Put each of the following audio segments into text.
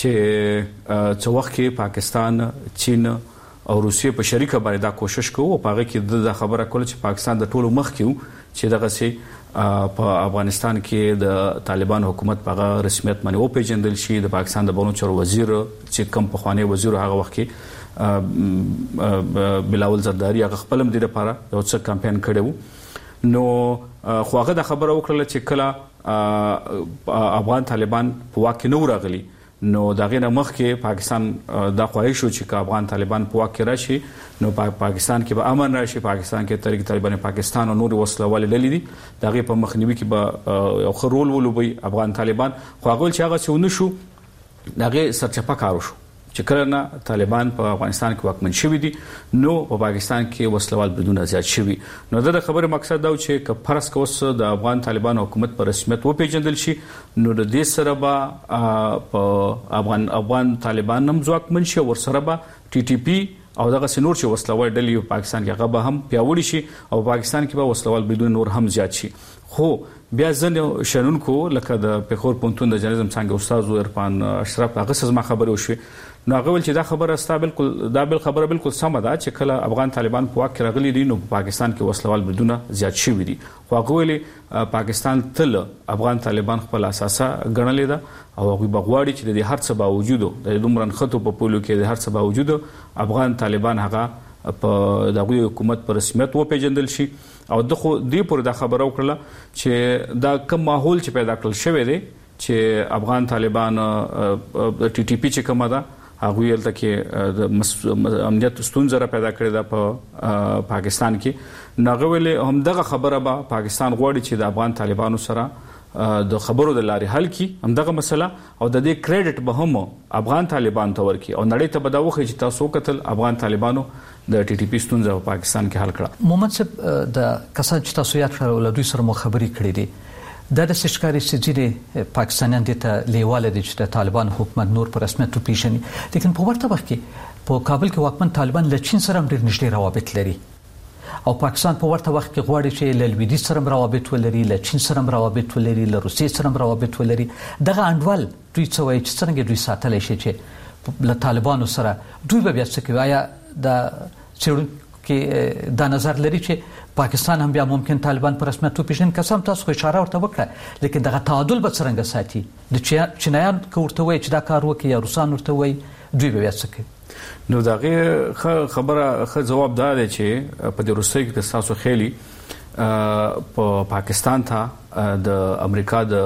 چې څو وخت کې پاکستان، چین او روسیې په شریکه باندې دا کوشش کوي او هغه کې د خبره کوله چې پاکستان د ټولو مخ کې چې دغه سي په افغانستان کې د طالبان حکومت په رسمیت باندې او پیژندل شي. د پاکستان د بهرنیو چارو وزیر چې کوم پخوانی وزیر هغه وخت کې بلاول زرداری هغه خپل مدیر لپاره یو څه کمپاین کړو. نو خو هغه د خبره وکړه چې کله افغان طالبان په واک کې نو راغلي نو دغه نه مخکې پاکستان دا خواهش وکړي چې افغان طالبان په واک کې راشي نو پاکستان کې به امن راشي. پاکستان کې تحریک طالبان پاکستان او نور وسلوال ډلې دي دغه په مخنیوي کې به یو خرول ولوبي افغان طالبان. خو هغه چې هغه څه ونشو دغه سرچپه کارو شو چې کله نه طالبان په افغانستان کې واکمن شوي دي نو په پاکستان کې وسلوال بدون زیات شوي. نو دا خبره مقصد دا چې ک فرض کوس د افغان طالبان حکومت په رسمیت و پیژندل شي نو د دې سره به په افغان طالبان هم ځواکمن شي ور سره به ټي ټي پی او دغه سنور چې وسلوال ډلې په پاکستان کې هغه به هم پیاوړي شي او پاکستان کې به وسلوال بدون نور هم زیات شي. خو بیا ځنه شنونکو لکه د پیښور پونتون د جرنالیزم څنګه استاد عرفان اشرف هغه څه ما خبره وشوي نو هغه ول چې دا خبره استا بالکل دا بل خبره بالکل سم ده چې کله افغان طالبان په واک کې راغلي دي نو په پاکستان کې وسلوال بدون زیات شوي دي. خو هغه ول پاکستان تل افغان طالبان خپل اساسه ګڼلې ده او هغه بغواړي چې د هر څه باوجود د دومره خطو په پولو کې د هر څه باوجود افغان طالبان هغه په دغه حکومت پر رسمیت و پیژندل شي. او دغه دی پر د خبرو کړل چې دا کوم ماحول چې پیدا کړل شوی دی چې افغان طالبان د ټي ټي پی چې کومه ده هغه یلته کې د امنیت ستونزه پیدا کړې ده په پاکستان کې. ناغویل هم دغه خبره به پاکستان غواړي چې د افغان طالبانو سره د خبرو د لارې حل کی هم دغه مسله او د دې کریډټ به هم افغان طالبان ته ورکړي او نړۍ ته به دا وخی چې تاسو قتل افغان طالبانو د ټي ټي پی ستونزه په پاکستان کې حل کړه. محمد صاحب د کسان چې تاسو یاد کړل له دوی سره مو خبرې کړې دي دا د سشکاري سجده پاکستانیان د لیواله دي چې د طالبان حکومت نور پر رسمیت پیژني لیکن په ورته وخت کې په کابل کې واکمن طالبان له چین سره ډېر نږدې روابط لري او پاکستان په ورته وخت کې غواړي چې له لویدیځ سره روابط ولري له چین سره روابط ولري له روسیې سره روابط ولري. دغه انډول دوی څه وایي چې څنګه دوی ساتلی شي چې له طالبانو سره دوی به بیا څه کوي. آیا د څېړونکي دا نظر لري چې پاکستان هم بیا ممکن طالبان په رسمیت وپېژني؟ که څه هم تاسو خو اشاره ورته وکړه لیکن دغه تعادل به څرنګه ساتي؟ د چینایان که ورته وایي چې دا کار وکړي یا روسان ورته وایي دوی به بیا څه کوي؟ نو دغه خبره خو جواب دا دی چې په د روسیې کې تاسو خېلي په پاکستان ته د امریکا د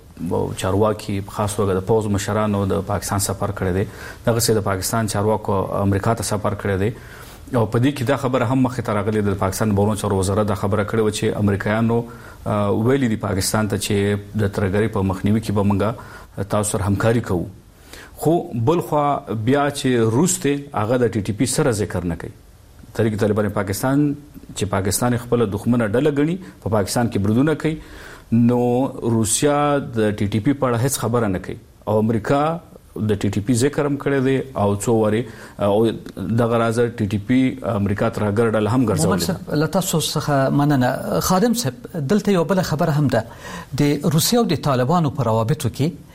چارواکي خاص توګه د پوز مشرانو د پاکستان سفر کړی دی. دغه سه د پاکستان چارواکو امریکا ته سفر کړی دی او په دې کې دا خبره هم مخه ته راغلي د پاکستان بهرنیو چارو وزارت دا خبره کړې و چې امریکایانو ویلي دي پاکستان ته چې د ترګری په مخنیوي کې به موږ تاسو سره همکاري کوو. خو بل خو بیا چې روس ته هغه د ټي ټي پی سره ذکر نه کوي. تحریک طالبان پاکستان چې پاکستان خپل دښمنه ډله غني په پاکستان کې بردونه کوي نو روسیا د ټي ټي پی په اړه هیڅ خبره نه کوي او امریکا د ټي ټي پی ذکر هم کړی دی او څو وری او دغه راځه ټي ټي پی امریکا تر ګرځول هم ګرځول. لته څه مننه خادم صاحب دلته یو بل خبره هم ده د روسیا او د طالبانو په روابطو کې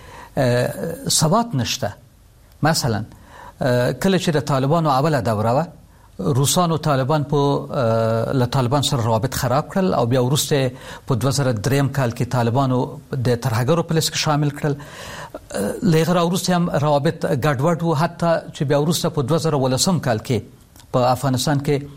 ثبات نشته. مثلا کله چې د طالبانو اوله دوره و روسانو طالبان په له طالبان سره روابط خراب کړل او بیا وروسته په 2003 کال کې طالبانو د ترهګرو په لیست کې شامل کړل. لغړ وروسته هم روابط ګډوډ وو حتی چې بیا وروسته په 2013 کال کې په افغانستان کې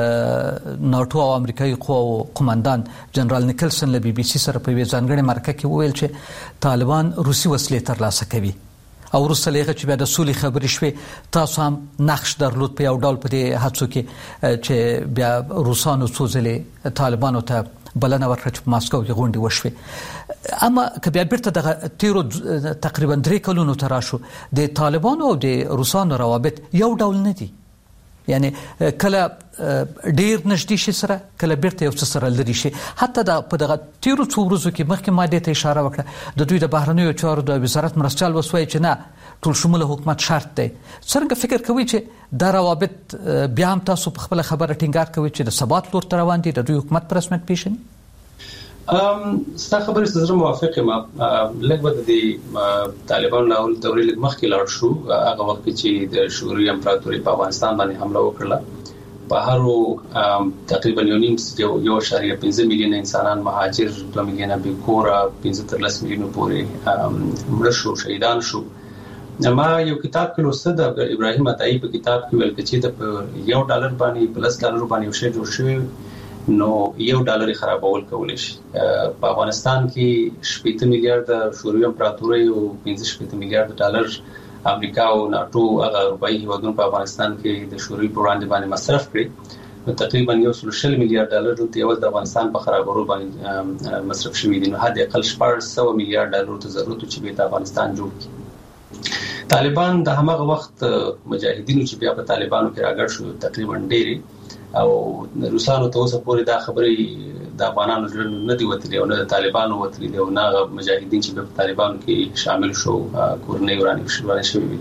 د ناتو او امریکایي قواو قومندان جنرال نیکلسن له بي بي سي سره په ځانګړي مرکه کې وویل چې طالبان روسي وسلې ترلاسه کوي او وروسته لغه چې بیا د سولې خبرې شوې تاسو هم نقش درلود په یو ډول په دې هڅو کې چې بیا روسانو څو ځلې طالبانو ته بلنه ورکړه چې په ماسکو کې غونډې وشوې. اما که بیا بیرته دغه تیرو تقریبا 3 کلونو ته راشو د طالبانو او د روسانو روابط یو ډول نه دي. یعنی کله ډیر نږدې شي سره کله بیرته یو څه سره لري شي. حتی د په دغه تیرو څو ورځو کې مخکې ماده ته اشاره وکړه د دوی د بهرنیو چارو د وزارت مرستيال وسوي چې نه ټول شموله حکومت شرط دی. څنګه فکر کوي چې دا روابط بیا هم تاسو په خپل خبره ټینګار کوي چې د ثبات لور روان دي د دوی حکومت پر رسمیت پیژني؟ ستا خبرې سره موافق یم. لږ به د طالبان له دورې لږ مخکې لاړ شو. هغه وخت چې د شوروي امپراتوري په افغانستان باندې حمله وکړه، په هر تقریبا 1.5 میلیون انسانان مهاجر، 2 میلیونه بیکوره، 15 میلیونه پورې مړه شو، شهیدان شو. ما یو کتاب کې لوسته د ابراهیم عطایی په کتاب کې ویل چې د $1 باندې په $10 باندې یو شی جوړ شوی نو $1 خرابول کولای شي. په افغانستان کې 8 میلیارډ شوروي امپراتوري او 15 میلیارډ امریکا او ناتو هغه اروپאי هیوادونو په افغانستان کې د شوروي په وړاندې باندې مصرف کړي، نو تقریبا $140 میلیارډ د د افغانستان په خرابولو باندې مصرف شوی دي. نو حد اقل $400 میلیارډ ته ضرورت چې په افغانستان جوړ کړي. طالبان د همغه وخت مجاهدینو چې بیا په طالبانو کې راګړ شو تقریبا ډېری، او روسانو ته اوسه پورې دا خبرې د افغانانو ژوند نه دی وتلی او نه د طالبانو وتلی دی، او نه مجاهدین چې په طالبانو کې شامل شو کورنۍ ورانې شوې.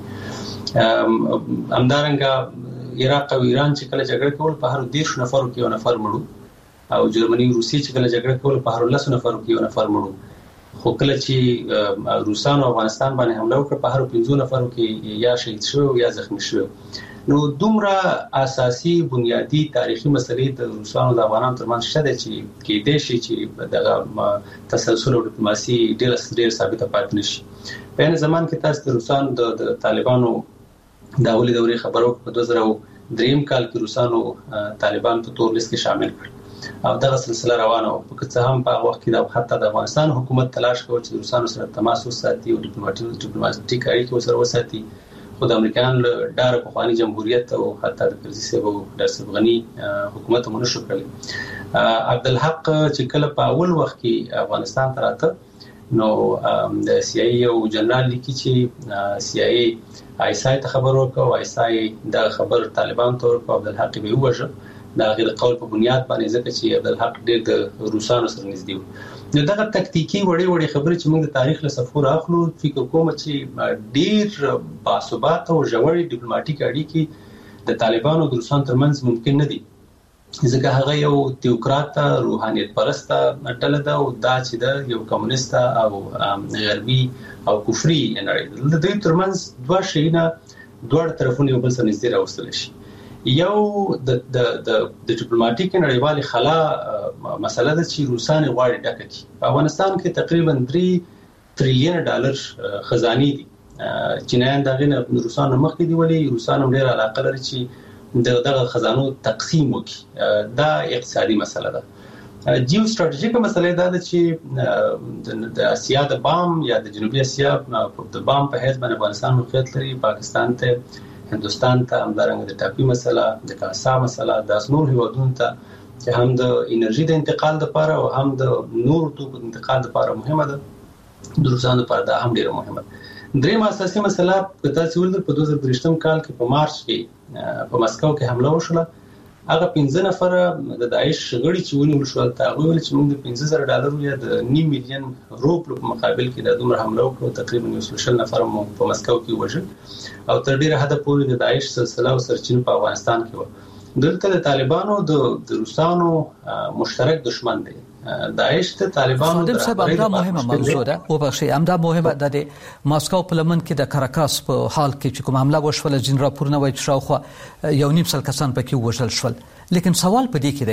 همدارنګه عراق او ایران چې کله جګړه کول په هر 10 نفرو کې یو نفر مړو، او جرمني او روسیې چې کله جګړه کول په هر 10 نفرو کې یو نفر مړو. خو کله چې روسانو افغانستان باندې حمله وکړه په هر 15 نفرو کې یا شهید شو یا زخمی شو. نو دومره اساسي بنیادی تاریخي مسلې د روسانو د افغانانو ترمنځ شته چې کې د شي چې دغه تسلسل او ډیپلوماسي ډېر ثابته پاتې نشي. په ان زمان کې تاسو د روسانو د طالبانو د اولي دورې خبرو په 2003 کال کې روسانو طالبان په تور لیست کې شامل کړ او دغه سلسله روانه و. په څه هم په وخت کې د حتی د افغانستان حکومت تلاش کوي چې روسانو سره تماس وساتي او ډیپلوماټیک اړیکې سره وساتي، خو د امریکایانو له ډاره پخوانی جمهوریت او حتی د کرزي صاحب او د اشرف غني حکومت هم نشو کړی. عبدالحق چې کله په اول وخت کې افغانستان ته راته نو د سی آی او جنرال لیکي چې سی آی آیسای ته خبر ورکړ او آیسای دا خبر طالبان ته ورکړ. عبدالحق به وژه دا غیر قول په بنیاد باندې ځکه چې عبدالحق ډېر د روسانو سره نږدې و. نو دغه تکتیکی وړې خبرې چې موږ د تاریخ له صفحو راخلو، فکر کوم چې ډېر باثبات او ژورې ډیپلوماټیک اړیکې د طالبانو او د روسانو ترمنځ ممکن نه دي، ځکه هغه یو تیوکرات روحانیت پرست ډله ده او دا چې د یو کمونیست او غربي او کفري نړۍ د دوی ترمنځ دوه شیونه دوه طرفونه یو بل سره نږدې راوستل شي. یو د ډیپلوماټیک نړیوالې خلا مسله ده چې روسان غواړي ډکه کړي. په افغانستان کې تقریبا $3 تریلیون خزاني دي. چینایان دغه نه روسانو مخکې دی، ولی روسانو ډېر علاقه لري چې دغه خزانو تقسیم وکړي. دا اقتصادي مسله ده. جیو ستراتیژیک مسله ده چې د اسیا د بام یا د جنوبي اسیا د بام په حیث باندې افغانستان موقعیت لري، پاکستان ته، هندوستان ته، همدارنګه د ټاپي مسله، د کاسا مسله، د نور هیوادونو ته چې هم د انرژي د انتقال لپاره او هم د نور توکو د انتقال لپاره مهمه ده، د روسانو لپاره دا هم ډیره مهمه ده. دریم اساسي مسله په تاسو ولر په 2023 کال کې په مارچ کې په مسکو کې حمله وشوه. هغه 15 نفر د داعش غړي چې ونیول شو، هغه ویل چې موږ د $15,000 یا د $9 ملیون روپیو په مقابل کې د دومره حمله وکړو. تقریبا 140 نفر مو په مسکو کې وژل او تر ډیره حد پورې د داعش سلسله او سرچینه په افغانستان کې و. دلته د طالبانو د روسانو مشترک دشمن دی. داعش ته طالبانو د سبا مهمه موضوع ده او بخشي همدا مهمه ده. د ماسکو په لمن کې د کاراکاس په حال کې چې کوم حمله وشوله، جن راپورونه وایي چې شاوخوا 1.5 کسان پکې وژل شول. لیکن سوال په دې کې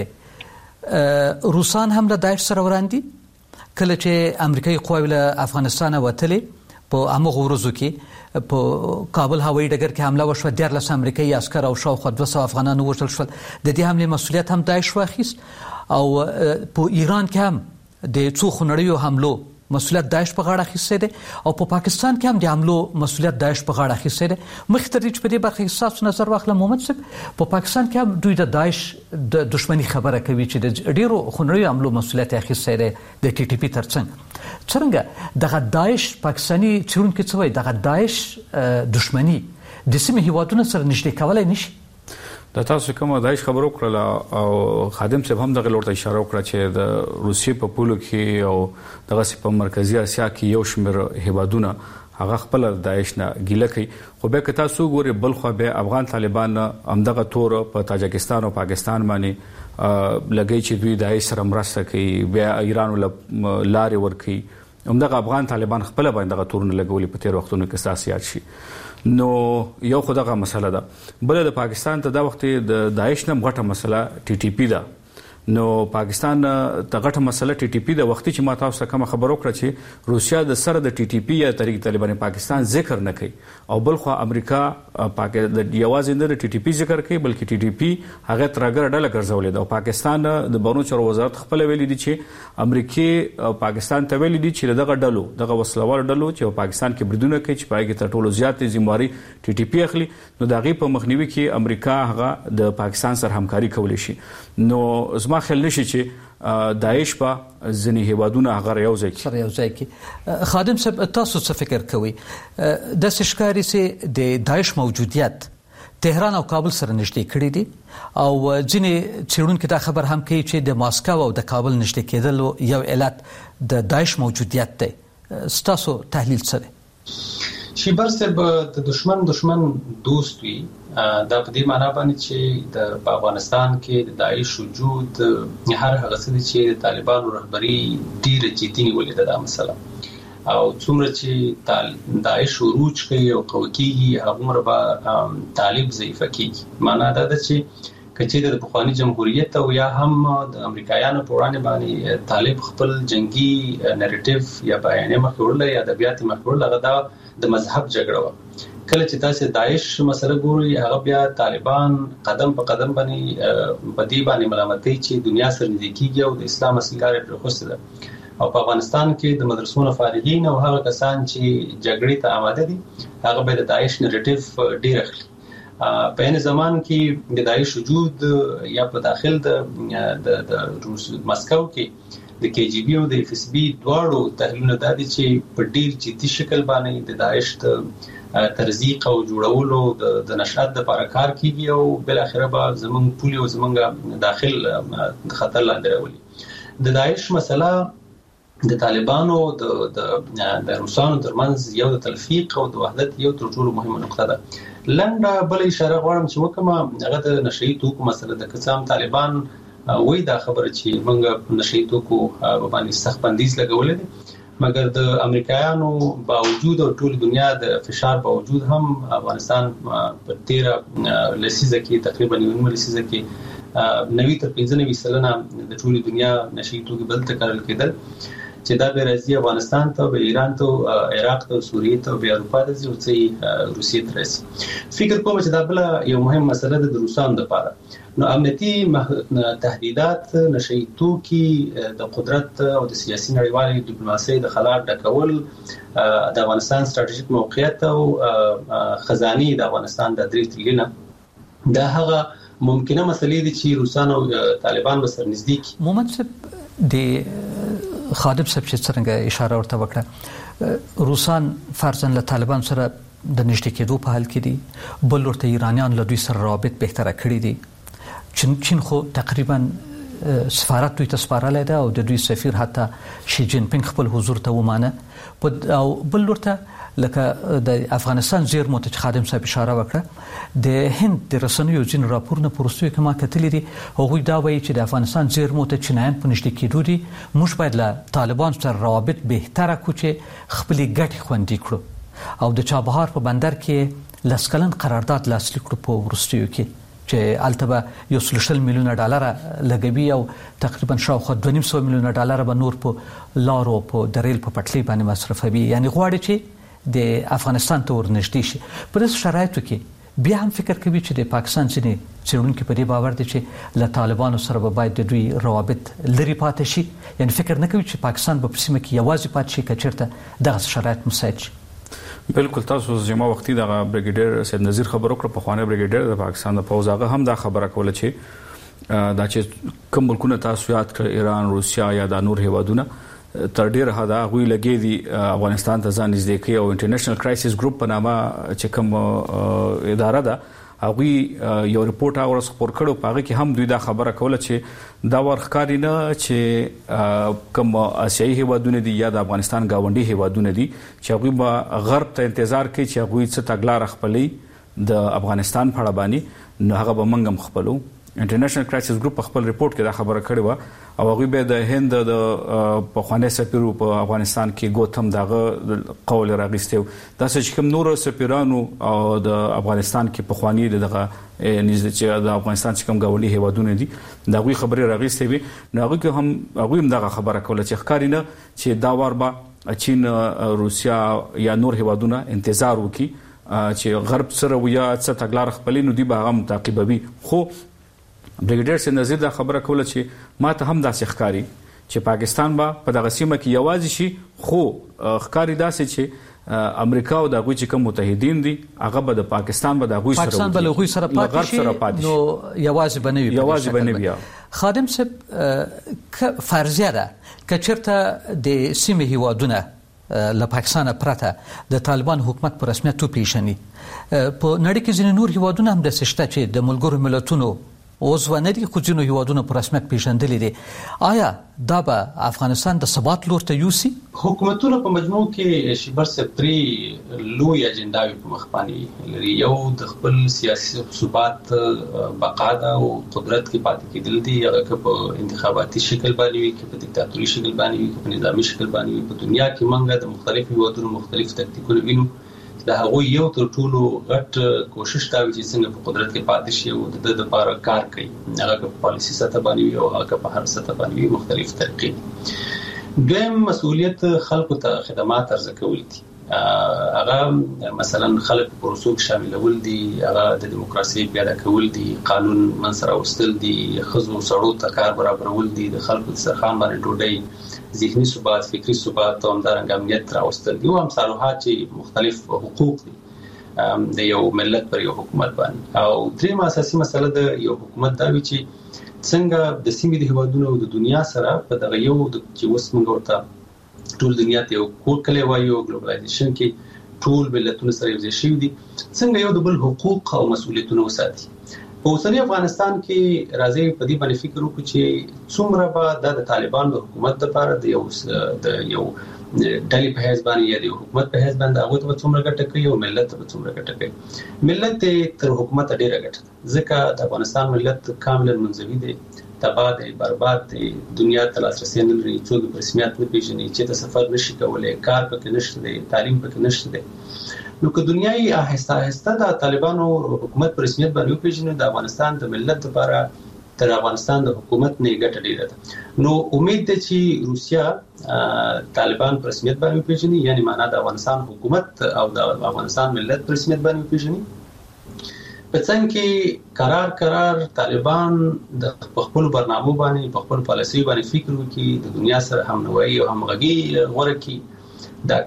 دی روسان هم له داعش سره وړاندې کله چې امریکایي قواوی له افغانستان وتلې په هغه ورځو کې په کابل هوایي ډګر کې حمله وشوه، 14 امریکایي عسكر او شاوخوا 200 افغانان وژل شول. د دې حمله مسؤلیت هم داعش واخیست او په ایران کې هم د څو خنړیو حملو مسؤلیت داعش په غاړه اخیستی دی او په پاکستان کې هم د حملو مسؤلیت داعش په غاړه اخیستی دی. مخکې تر دې چې په دې برخه کې ستاسو نظر واخلم محمد صاحب، په پاکستان کې هم دوی د داعش د دشمنی خبره کوي چې د ډیرو خنړیو حملو مسؤلیت اخیستی دی د ټي ټي پی ترڅنګ. څنګه دغه داعش پاکستاني څیړونکي څه وایي دغه داعش دشمنی د سیمې هیوادونو سره نږدې کولای نشي؟ د تاسو کوم داعش خبرو کړل او خادم صاحب هم دغه لورته اشاره وکړه چې د روسیې په پولو کې او دغه په مرکزی اسیا کې یو شمېر هیوادونه هغه خپل داعش نه ګیله کوي. خو به که تاسو ګوري بل خو به افغان طالبان همدغه تور په تاجکستان او پاکستان باندې لګي چې دوی د سره مرسته کوي بیا ایران لارې ورکوي همدغه افغان طالبان خپل باندې غتورونه لګولي په تیر وختونو کې سیاست شي نو یو خدغه مسله ده بل د پاکستان ته د وخت د داعش نم غټه مسله ټي ټي پی ده نو پاکستان ته غټه مسله ټي ټي پی د وختي چې ما تاسو کوم خبرو کړ چې روسیا د سره د ټي ټي پی یا طریق طالبان پاکستان ذکر نه کوي او بل خو امریکا د یوازې د ټي ټي پی ذکر کوي بلکې ټي ټي پی هغه ترګر ډله ګرځولې ده او پاکستان د بهرنیو چارو وزارت خپل ویلي دي چې امریکا پاکستان ته ویلي دي چې دغه وسلوال ډلو چې پاکستان کې بریدونه کوي چې پای کې تر ټولو زیات ذمہواری ټي ټي پی اخلي نو دغه په مخنیوي کې امریکا هغه د پاکستان سره همکاري کولی شي نو ما خیال نشي چې داعش په ځنې هیوادونه هغه یو ځای کې خادم صاحب تاسو څه فکر کوئ د ښکاری چې د داعش موجودیت تهران او کابل سره نږدې کړی دي او ځینې څېړونکو دا خبر هم کوي چې د ماسکو او د کابل نږدې کېدل یو علت د داعش موجودیت دی تاسو تحلیل څه دی شیبر صاحب د دشمن دوست وي دا په دې معنی باندې چې د افغانستان کې د داعش وجود هر هغه څه چې د طالبانو رهبری ډیره جدي نیولې ده دا مسله او څومره چې داعش عروج کوي او قوي کیږي هغه به طالب ضعیف کیږي معنی دا ده چې کچې د بخوانی جمهوریت او یا هم د امریکایانو په وړاندې باندې طالب خپل جنگي نریټیو یا بیانیه مخوړل یا ادبیات مخوړل هغه د مذهب جګړه و کله چې تاسو داعش مسله ګوري هغه بیا طالبان قدم په قدم باندې بدی باندې ملامتي چې دنیا سره نږدې کیږي او د اسلام اصلي پر خوسته ده او په افغانستان کې د مدرسو فارغین او هغه کسان چې جګړې ته آماده دي هغه به د داعش نریټیو ډیر اخلي په ان زمان کې د داعش وجود یا په داخل د روس مسکو کې د کی جی بی او د اف اس بی دواړو تحلیلونه د دې چې په ډیر جدي شکل باندې د داعش د ترزیق او جوړولو د نشأت لپاره کار کوي او بل اخره به زمونږ پولی او زمونږ داخل خطر لاندې راولي د داعش مسله د طالبانو د روسانو ترمنځ یو د تلفیق او د وحدت یو تر ټولو مهمه نقطه ده لنډه بل اشاره غواړم چې وکم هغه د نشئی توکو مسله د قسم طالبان وای دا خبره چې موږ نشئی توکو باندې سخت بندیز لګولې دي مګر د امریکایانو باوجود او ټول دنیا د فشار باوجود هم افغانستان په 13 لسیزه کې تقریبا 9 لسیزه کې 90 تر 95 سلنه د ټول دنیا نشئی توکو بل تکرار کېدل چې دا به راځي افغانستان ته به ایران ته عراق ته سوریه ته به اروپا ته ځي روسیې ته راځي فکر کوم چې دا بل یو مهم مسله ده د روسانو لپاره نو امنیتي تهدیدات نشئی توکي د قدرت او د سیاسي نړیوالې ډیپلوماسي د خلاف ډکول د افغانستان ستراتیژیک موقعیت او خزاني د افغانستان د 3 تریلیون دا هغه ممکنه مسلې دي چې روسانو طالبان به سر نږدې محمد صاحب د خادم صاحب چې څنګه اشاره ورته وکړه روسان فرضاً له طالبان سره د نږدې کېدو په حال کې دي بل ورته ایرانیان له دوی سره روابط بهتره کړي دي چین خو تقریبا سفارت دوی ته سپارلی ده او د دوی سفیر حتی شي جین پینګ خپل حضور ته ومانه او بل ورته لکه د افغانستان زیرمو ته خادم صاحب اشاره وکړه د هند د رسنیو ځین راپورونه پروستوي کما کتلې دي هغوی دا وایي چې د افغانستان زیرمو ته چینایان په نږدې کېدو دي موږ باید له طالبان سره روابط بهتره کړو چې خپلې ګټې خوندي کړو او د چابهار په بندر کې لسکلن قرارداد لاسلیک کړو په وروستیو کې چې البته 130 میلیونه ډالر لګوي او تقریبا شاوخوا 2.5 میلیونه ډالر به نور په لارو په دریل په پټلۍ باندې مصرفوي یعنی غواړي چې د افغانستان ته ورنږدې شي په داسې شرایطو کې بیا هم فکر کوي چې د پاکستان ځینې څېړونکي په دې باور دي چې له طالبانو سره به باید د دوی روابط لري پاتې شي یعنی فکر نه کوي چې پاکستان به په سیمه کې یوازې پاتې شي که چېرته دغه شرایط مساعد شي بالکل تاسو زما وختي د بریګیډیر سید نذیر خبرو کړ په خوانه بریګیډیر د پاکستان د فوج هغه هم دا خبره کوله چې دا چې کوم ملکونه تاسو یاد کړ ایران روسیا یا د نور هیوادونه تر ډیره حدا غوي لګي دي افغانستان ته ځان نږدې کوي او انټرنیشنل کرایسس ګروپ په نامه چې کوم اداره ده هغه یو ریپورت اور خبر کړو پاغه کې هم دوی دا خبره کوله چې دا ورخکاری نه چې کوم آسیایي هیوادونه دي یا د افغانستان گاونډي هیوادونه دي چې هغه به غرب ته انتظار کوي چې هغه څه تګلار خپلې د افغانستان په اړه باندې نو هغه به منګم خپلو انټرنیشنل کرایسس ګروپ په خپل ریپورت کې دا خبره کړې و او هغه به د هند د پخوانی سفیر په افغانستان کې ګوتم دغه قول راغستو دا چې کوم نور سفیرانو او د افغانستان کې پخوانی دغه نږدې چې د افغانستان چې کوم غوړي هیوادونه دي دا غوي خبره راغستې وي نو هغه هم دغه خبره کوله چې ښکاری نه چې دا وار به چین روسیا یا نور هیوادونه انتظار وکړي چې غرب سره ویا څه تګلار خپلې نو دی به هم تعقیبوي خو بریګیډیر سي نظیر دا خبره کوله چې ما ته هم داسې ښکاری چې پاکستان به په دغه سیمه کې یوازې شي خو ښکاری داسې چې امریکا او د غوي چې کوم متحدین دي هغه به د پاکستان به د غوي سره پاکستان به له غوي سره پاتې شي نو یوازې بنوي خادم صاحب فرضیه ده کچرته د سیمه هیوادونه له پاکستان پرته د طالبان حکومت په رسمیت وپیژني په نړۍ کې ځینې نور هیوادونه هم د سشته چې د ملګرو ملتونو اوس ونري خو ځینو هیوادونو په رسمیت پیژندلې دي آیا دا به افغانستان د ثبات لور ته یوسي حکومتونو په مجموع کې شبر سپری لوی اجنداوي په مخ باندې لري یو د خپل سیاسي ثبات بقا او قدرت کې پاتې کېدل دي هغه په انتخاباتي شکل باندې وي کې په دیکتاتوري شکل باندې وي په نظامی شکل باندې وي په دنیا کې منګه د مختلفو هیوادونو مختلف تکتیکونه وینو دا هغه یو تر ټولو غټ کوشش دا چې څنګه په قدرت کې پاتې شي او د لپاره کار کوي هغه په پالیسي سطح باندې او هغه په هر سطح باندې مختلف طریقې دویم مسؤلیت خلکو ته خدمات ارزه کول دي هغه مثلا خلک پروسو شاملول دي هغه د دیموکراسي پیاده کول دي قانون منصر اوستل دي خزو سړو ته کار برابرول دي د خلکو سرخان باندې ډوډۍ ذهني ثبات فکری ثبات او همدارنګه امنیت راوستل دي او امثالها چې مختلف حقوق دي د یو ملت پر یو حکومت باندې او دریم اساسي مسله د یو حکومت دا وی چې څنګه د سیمې د هیوادونو او د دنیا سره په دغه یو چې اوس موږ ورته ټول دنیا ته یو کور کلی وایو ګلوبلایزیشن کې ټول ملتونه سره یو ځای شوي دي څنګه یو د بل حقوق او مسؤلیتونه وساتي په اوسنی افغانستان کې راځي په دې باندې فکر وکړو چې څومره به د طالبانو د حکومت لپاره د یو ډلې په حساب باندې یا د حکومت په حساب باندې هغه ته څومره ګټه کوي او ملت ته څومره ګټه کوي ملت تر حکومت ډیره ګټه ځکه د افغانستان ملت کاملا منزوي دی تباہ دی برباد دی دنیا ته لاسرسي نه لري څوک په رسمیت نه پیژني چې ته سفر نشي کولای کار پکې نشته دی تعلیم پکې نشته دی نو که دنیاي آهسته آهسته د طالبانو حکومت پر رسمیت باندې پیژني د افغانستان د ملت لپاره تر افغانستان د حکومت نه ګټه ډیره ده نو امید ده چې روسیا طالبان پر رسمیت باندې پیژني یعنی معنا د افغانستان حکومت او د افغانستان ملت پر رسمیت باندې پیژني په څنګه کې قرار طالبان د خپل برنامه باندې په خپل پالیسي باندې فکر وکړي د دنیا سره همنوي او همغږي غوړه کړي دا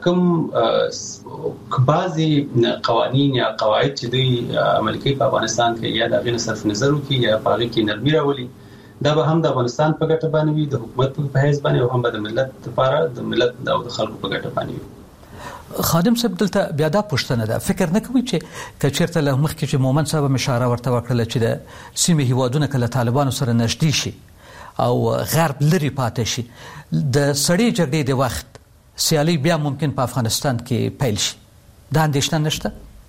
کوم بعضي قوانين یا قواعد چې دوی عملي کوي په افغانستان کې یا د غیر صرف نظر وکړي یا په هغه کې نرمي راولي دا به هم د افغانستان په ګټه باندې وي د حکومت په حساب باندې او هم د ملت لپاره د ملت او د خلکو په ګټه باندې وي خادم صاحب دلته بیا دا پوښتنه ده فکر نه کوي چې کچیرته له مخکې چې مومن صاحب اشاره ورته وکړه چې د سیمې هیوادونه کله طالبانو سره نږدې شي او غرب لري پاتې شي د سړې جګړې د وخت سیالي بیا ممکن په افغانستان کې پیل شي دا اندېښنه نشته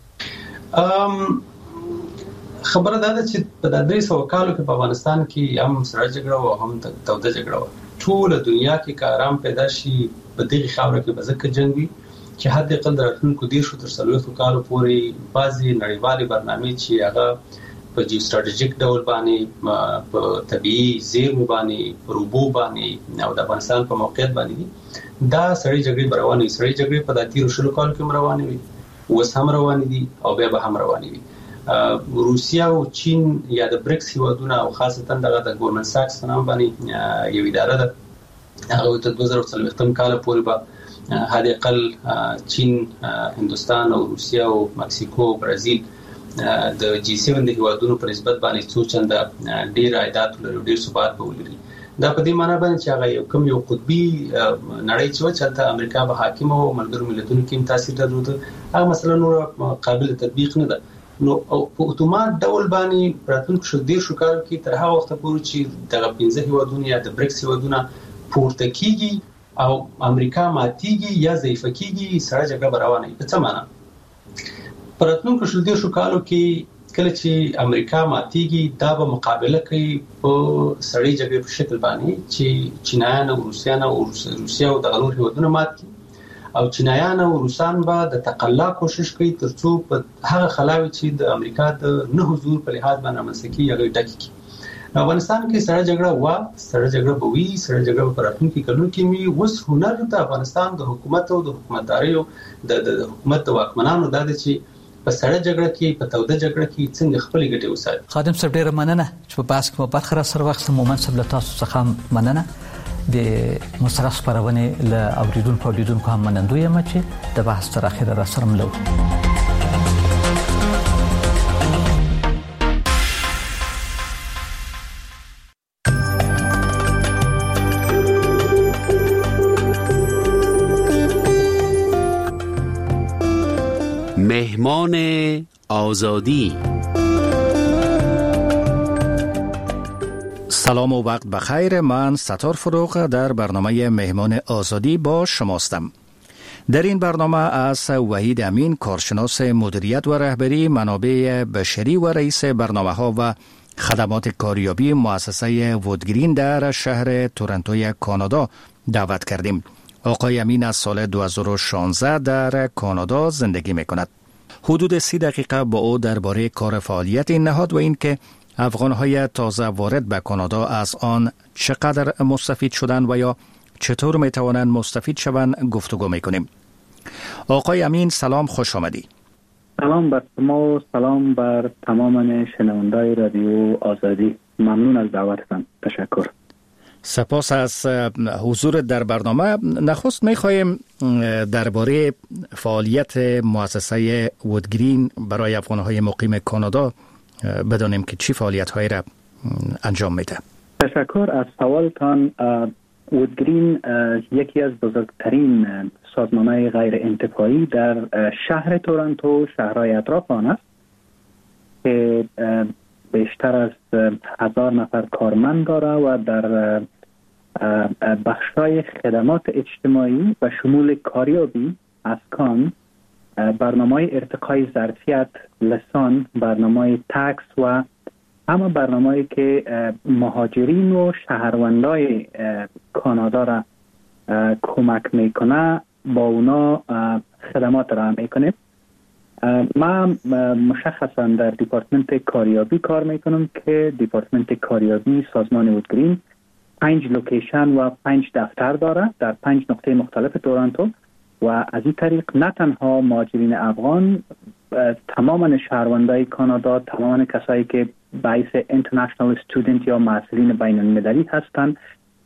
خبره ده چې په 300 کالو کې په افغانستان کې هم سړه جګړه او هم توده جګړه ټول دنیا کې کارام پیدا شي په دغه خاوره کې بزکه جنگ وي چې حد اقل درتونکو دیر شو تر 30 کالو پورې بازي نړیوالې برنامې چې هغه په جیو ستراتیژیک ډول باندې په طبيعي زیرمو باندې په روبو باندې او د افغانستان په موقعیت باندې دا سړی جګړې روانې سړی جګړې په 30 کالو کې روانې وي اوس هم روانې دي او بیا به هم روانې وي روسیا او چین یا د بریکس هیوادونه او خاصتا د ګورمن ساکس په نام باندې یو اداره ده هغه تر 2040 کال پورې به حد اقل چین هندوستان او روسیا او مکسیکو او برازیل د جی 7 د هیوادونو په نسبت باندې څو چنده ډیر عائدات لري ډیر ثبات به ولري دا په دې معنی باندې چې هغه یو قطبي نړۍ چې چلته امریکا به حاکم او ملګرو ملتونو کې تاثیر درلود هغه مثلا نور قابل تطبیق نه ده نو په اتومات ډول باندې راتلونکو شو ډیر شو کار کې تر هغه وخت پورې چې دغه 15 هیوادونه یا د بریکس هیوادونه پورته کیږي او امریکا ماتيږي یا ضعیفه کیږي سره جګړه روانه په څه معنی پراتونکو شل دي شو کالو کې کله چې امریکا ماتيږي دا به مقابله کوي په سړی جګړې په شکل باندې چې چینایان او روسیان او روسیا او د غنور هیوادونو مات کی او چینایان او روسان به د تقلا کوشش کوي ترڅو په هغه خلاوي چې د امریکا د نه حضور په لحاظ باندې مسکی هغه ټکی کی افغانستان کې سره جګړه بوي سره جګړه په راتلونکي کلونو کې می وس هنر د افغانستان د حکومت او د حکومتداري او د حکومت د واکمنانو د چې په سره جګړه کې په توده جګړه کې څنګه خپل ګټه وساتي. خادم صاحب ډیر مننه چې په باس کې برخه را سره وخت مومن صاحب له تاسو څخه مننه د مسترس پرونه له اوریدونکو هم منندوی یم چې د بحث تر اخره را سره ملو. مهمان آزادی. سلام و وقت بخیر. من ستار فروغ در برنامه مهمان آزادی با شماستم. در این برنامه از وحید امین، کارشناس مدیریت و رهبری منابع بشری و رئیس برنامه‌ها و خدمات کاریابی مؤسسه وودگرین در شهر تورنتوی کانادا دعوت کردیم. آقای امین از سال 2016 در کانادا زندگی می‌کند. حدود 30 دقیقه با او درباره کار فعالیت این نهاد و اینکه افغان‌های تازه وارد به کانادا از آن چقدر مستفید شدند و یا چطور می‌توانند مستفید شوند گفتگو می‌کنیم. آقای امین سلام، خوش آمدی. سلام بر شما و سلام بر تمام شنوندگان رادیو آزادی. ممنون از دعوتتان. تشکر. سپاس از حضور در برنامه. نخست می‌خوایم درباره فعالیت مؤسسه وودگرین برای افغان‌های مقیم کانادا بدانیم که چی فعالیت‌هایی را انجام میده. تشکر از سوالتان. وودگرین یکی از بزرگترین سازمان‌های غیر انتفاعی در شهر تورنتو، شهرهای اطراف آن است که بیشتر از 1000 نفر کارمند داره و در بخش‌های خدمات اجتماعی و شمول کاریابی، اسکان، برنامه‌های ارتقای ظرفیت، لسان، برنامه‌های تکس و همه برنامه‌ای که مهاجرین و شهروندای کانادا را کمک میکنه با اونا خدمات را میکنیم. من مشخصا در دیپارتمنت کاریابی کار میکنم که دیپارتمنت کاریابی سازمان وودگرین 5 لوکیشن و 5 دفتر داره در 5 نقطه مختلف تورنتو و از این طریق نه تنها مهاجرین افغان، تماما شهروندای کانادا، تماما کسایی که باعث اینترنشنال استودنت یا محصلین بین المللی هستند،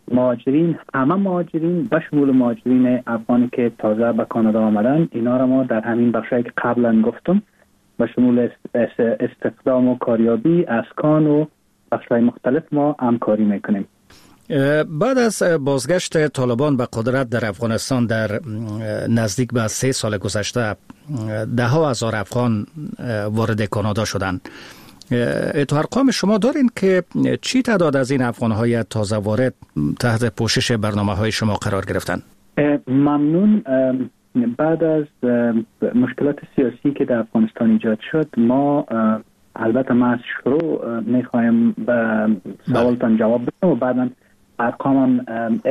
همه مهاجرین به شمول مهاجرین افغانی که تازه به کانادا آمدن، اینا را ما در همین بخشایی که قبلا گفتم به شمول استخدام و کاریابی، اسکان و بخش‌های مختلف ما همکاری میکنیم. بعد از بازگشت طالبان به قدرت در افغانستان در نزدیک به 3 سال گذشته، 10,000 افغان وارد کانادا شدند. تو ارقام شما دارین که چی تعداد از این افغان‌های تازه وارد تحت پوشش برنامه‌های شما قرار گرفتن؟ ممنون. بعد از مشکلات سیاسی که در افغانستان ایجاد شد، ما البته ما از شروع میخوایم به سوالتان جواب بدم و بعدا ارقامم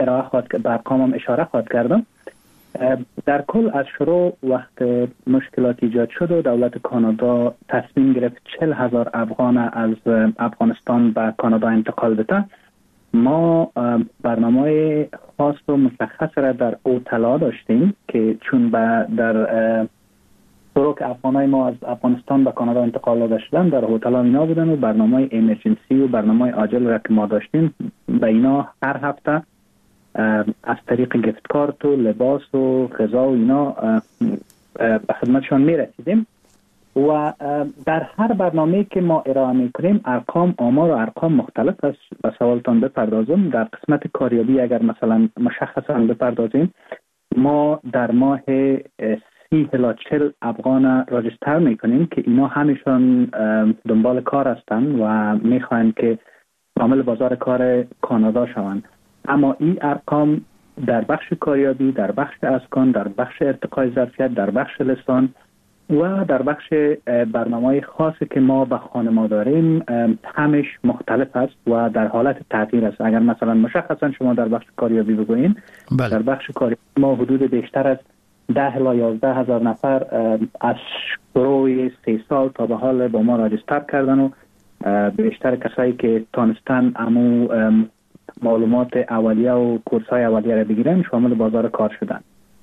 اشاره خواهد کردم. در کل از شروع وقت مشکلات ایجاد شد و دولت کانادا تصمیم گرفت 40,000 افغان از افغانستان به کانادا انتقال بده، ما برنامه خاص و مشخص را در اوتلا داشتیم که چون در طرق افغانای ما از افغانستان به کانادا انتقال داده شدن در هتل اینا بودن و برنامه ایمرجنسی و برنامه عاجل را که ما داشتیم به اینا هر هفته از طریق گفت کارت و لباس و غذا و اینا به خدمتشان میرسیدیم و در هر برنامه‌ای که ما ارائه میکنیم آمار و ارقام مختلف است. به سوالتان بپردازم. در قسمت کاریابی اگر مثلا مشخصا بپردازیم، ما در ماه 30 الی 40 افغان راجستر میکنیم که اینا همیشون دنبال کار هستند و میخواین که عامل بازار کار کانادا شوند. اما این ارقام در بخش کاریابی، در بخش اسکان، در بخش ارتقای ظرفیت، در بخش لسان و در بخش برنامه خاصی که ما به خانما داریم همش مختلف است و در حالت تغییر است. اگر مثلا مشخصا شما در بخش کاریابی بگویین، در بخش کاریابی ما حدود بیشتر از 10 الی 11 هزار نفر از شروع 3 سال تا به حال با ما راجستر کردن و بیشتر کسایی که تانستن امو معلومات اولیه و کورس های اولیه را بگیرن شامل بازار کار شدن.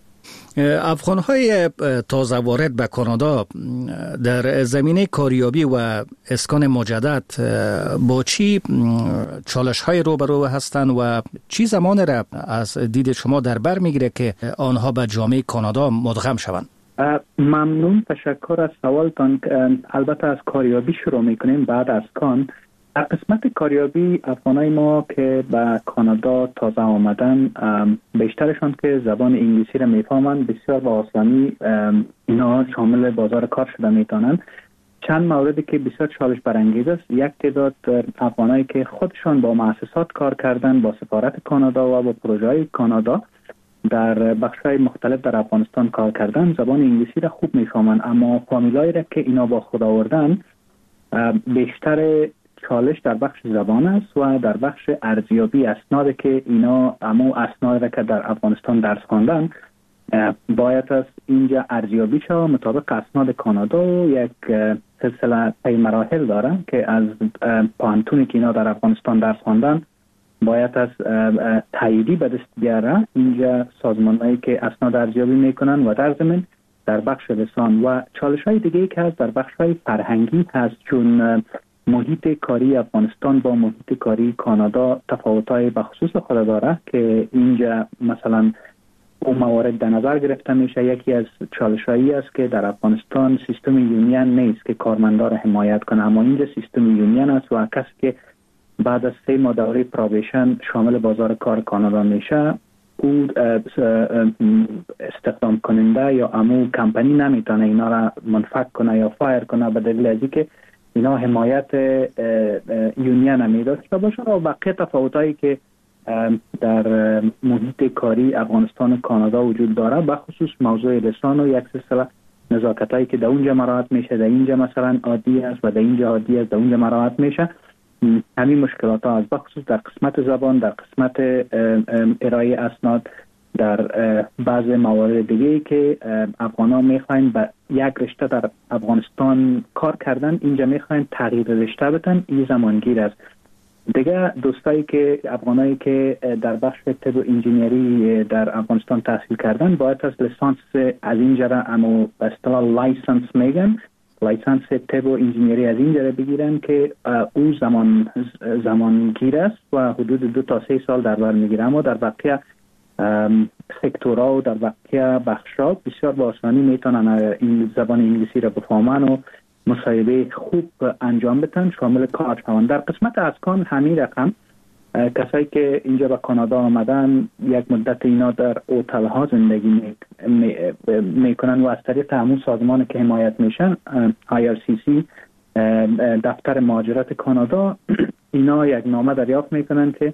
افغان‌های تازه وارد به کانادا در زمینه کاریابی و اسکان مجدد با چی چالش‌های روبرو هستند و چی زمان را از دید شما در بر میگیره که آنها به جامعه کانادا مدغم شوند؟ ممنون، تشکر از سوالتان. البته از کاریابی شروع میکنیم بعد از کان. در قسمت کاریابی افغانای ما که به کانادا تازه آمدن بیشترشان که زبان انگلیسی را میفهمند بسیار با آسانی اینا شامل بازار کار شده میتونن. چند موردی که بسیار چالش برانگیز است، یک تعداد افغانایی که خودشان با مؤسسات کار کردن، با سفارت کانادا و با پروژه‌های کانادا در بخش‌های مختلف در افغانستان کار کردن، زبان انگلیسی را خوب میفهمند، اما فامیلایی را که اینا با خود آوردن بیشتر چالش در بخش زبان است و در بخش ارزیابی اسناد که اینا امو اسناد را که در افغانستان درس خواندن باید از اینجا ارزیابی شود مطابق اسناد کانادا و یک سلسله طی مراحل داره که از پانتونی که اینا در افغانستان درس خواندن باید از تاییدی به دست بیاره. اینجا سازمانایی که اسناد ارزیابی میکنن و در ضمن در بخش لسان و چالش‌های دیگه که هست در بخش‌های فرهنگی هست، چون محیط کاری افغانستان با محیط کاری کانادا تفاوت‌های بخصوص خود داره که اینجا مثلا اون موارد در نظر گرفته میشه. یکی از چالش‌هایی است که در افغانستان سیستم یونین نیست که کارمندا را حمایت کنه، اما اینجا سیستم یونین است و کسی که بعد از 3 ماه دوره پروبیشن شامل بازار کار کانادا میشه او استخدام کننده یا امو کمپانی نمیتونه اینا را منفک کنه یا فایر کنه به دلیل از اینکه اینا حمایت یونین میداشته باشه. و بقیه تفاوتایی که در محیط کاری افغانستان و کانادا وجود داره به خصوص موضوع لسان و یک سلسله نزاکتایی که در اونجا مراعات میشه، در اینجا مثلا عادی است و در اینجا عادی است، در اونجا مراعات میشه. همین مشکلات ها از بخصوص در قسمت زبان، در قسمت ارائه اسناد، در بعض موارد دیگه که افغانا میخواین به یک رشته در افغانستان کار کردن اینجا میخواین تغییر رشته بدن، این زمانگیر است. دیگه دوستایی که افغانایی که در بخش طب و انجینیری در افغانستان تحصیل کردن باید از لیسانس از اینجا را امو به اصطلاح لایسنس میگن، لایسنس طب و انجینیری از اینجا را بگیرن که او زمانگیر است و حدود 2 تا 3 سال در بر میگیره. اما در بقیه سکتورها و در بقیه بخش‌ها بسیار با آسانی میتونن این زبان انگلیسی را بفهمن و مصاحبه خوب انجام بدن، شامل کار شوند. در قسمت اسکان همین رقم کسایی که اینجا به کانادا آمدن یک مدت اینا در هتل ها زندگی میکنن و از طریق همون سازمان که حمایت میشن IRCC دفتر مهاجرت کانادا اینا یک نامه دریافت میکنن که